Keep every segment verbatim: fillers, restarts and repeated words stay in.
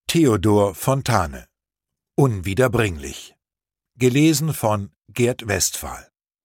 Theodor Fontane. Unwiederbringlich. Gelesen von Gerd Westphal.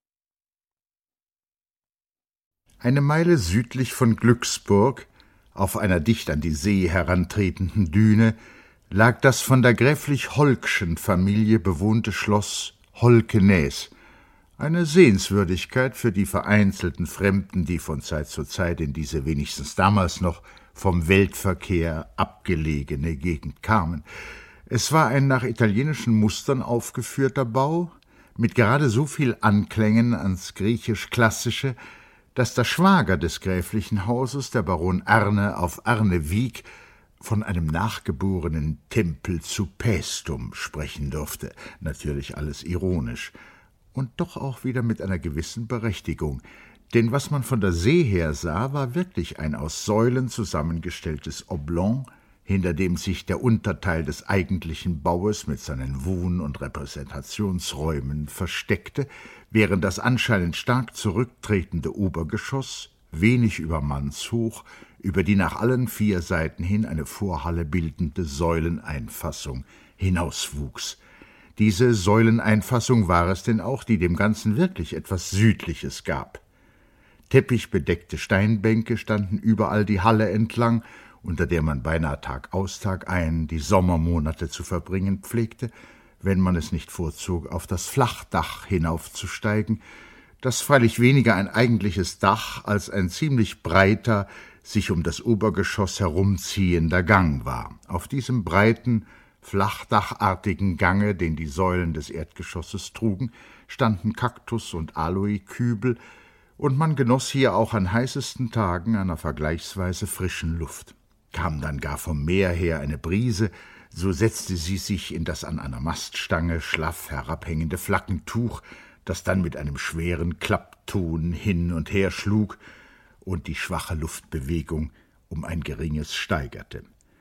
Eine Meile südlich von Glücksburg, auf einer dicht an die See herantretenden Düne, lag das von der gräflich Holckschen Familie bewohnte Schloss Holkenäs, eine Sehenswürdigkeit für die vereinzelten Fremden, die von Zeit zu Zeit in diese wenigstens damals noch vom Weltverkehr abgelegene Gegend kamen. Es war ein nach italienischen Mustern aufgeführter Bau, mit gerade so viel Anklängen ans Griechisch-Klassische, dass der Schwager des gräflichen Hauses, der Baron Arne auf Arnewiek, von einem nachgeborenen Tempel zu Paestum sprechen durfte, natürlich alles ironisch, und doch auch wieder mit einer gewissen Berechtigung, denn was man von der See her sah, war wirklich ein aus Säulen zusammengestelltes Oblong, hinter dem sich der Unterteil des eigentlichen Baues mit seinen Wohn- und Repräsentationsräumen versteckte, während das anscheinend stark zurücktretende Obergeschoss, wenig über mannshoch, über die nach allen vier Seiten hin eine Vorhalle bildende Säuleneinfassung hinauswuchs. Diese Säuleneinfassung war es denn auch, die dem Ganzen wirklich etwas Südliches gab. Teppichbedeckte Steinbänke standen überall die Halle entlang, unter der man beinahe Tag aus Tag ein die Sommermonate zu verbringen pflegte, wenn man es nicht vorzog, auf das Flachdach hinaufzusteigen, das freilich weniger ein eigentliches Dach als ein ziemlich breiter, sich um das Obergeschoss herumziehender Gang war. Auf diesem breiten, flachdachartigen Gange, den die Säulen des Erdgeschosses trugen, standen Kaktus- und Aloekübel, und man genoss hier auch an heißesten Tagen einer vergleichsweise frischen Luft. Kam dann gar vom Meer her eine Brise, so setzte sie sich in das an einer Maststange schlaff herabhängende Flaggentuch, das dann mit einem schweren Klappton hin und her schlug und die schwache Luftbewegung um ein geringes steigerte.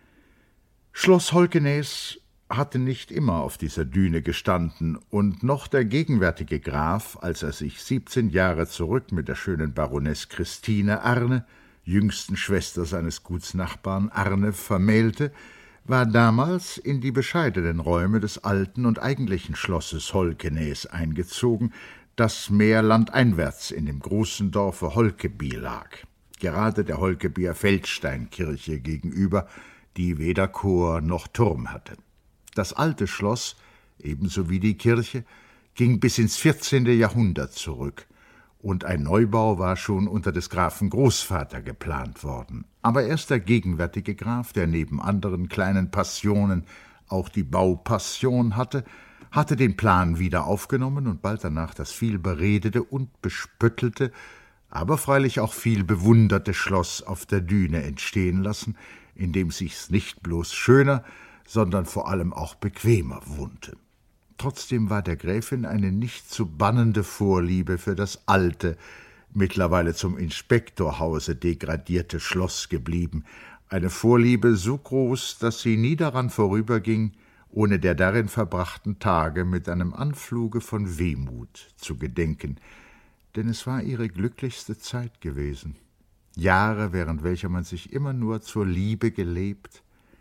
Schloss Holkenäs hatte nicht immer auf dieser Düne gestanden, und noch der gegenwärtige Graf, als er sich siebzehn Jahre zurück mit der schönen Baroness Christine Arne, jüngsten Schwester seines Gutsnachbarn Arne, vermählte, war damals in die bescheidenen Räume des alten und eigentlichen Schlosses Holkenäs eingezogen, das mehr landeinwärts in dem großen Dorfe Holkeby lag, gerade der Holkebier Feldsteinkirche gegenüber, die weder Chor noch Turm hatte. Das alte Schloss, ebenso wie die Kirche, ging bis ins vierzehnte Jahrhundert zurück, und ein Neubau war schon unter des Grafen Großvater geplant worden. Aber erst der gegenwärtige Graf, der neben anderen kleinen Passionen auch die Baupassion hatte, hatte den Plan wieder aufgenommen und bald danach das viel beredete und bespöttelte, aber freilich auch viel bewunderte Schloss auf der Düne entstehen lassen, in dem sich's nicht bloß schöner, sondern vor allem auch bequemer wohnte. Trotzdem war der Gräfin eine nicht zu bannende Vorliebe für das alte, mittlerweile zum Inspektorhause degradierte Schloss geblieben, eine Vorliebe so groß, dass sie nie daran vorüberging, ohne der darin verbrachten Tage mit einem Anfluge von Wehmut zu gedenken, denn es war ihre glücklichste Zeit gewesen. Jahre, während welcher man sich immer nur zur Liebe gelebt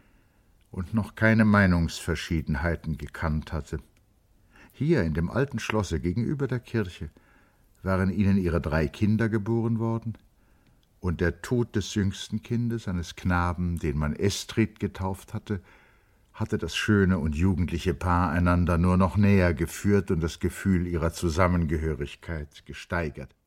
und noch keine Meinungsverschiedenheiten gekannt hatte. Hier in dem alten Schlosse gegenüber der Kirche waren ihnen ihre drei Kinder geboren worden, und der Tod des jüngsten Kindes, eines Knaben, den man Estrid getauft hatte, hatte das schöne und jugendliche Paar einander nur noch näher geführt und das Gefühl ihrer Zusammengehörigkeit gesteigert.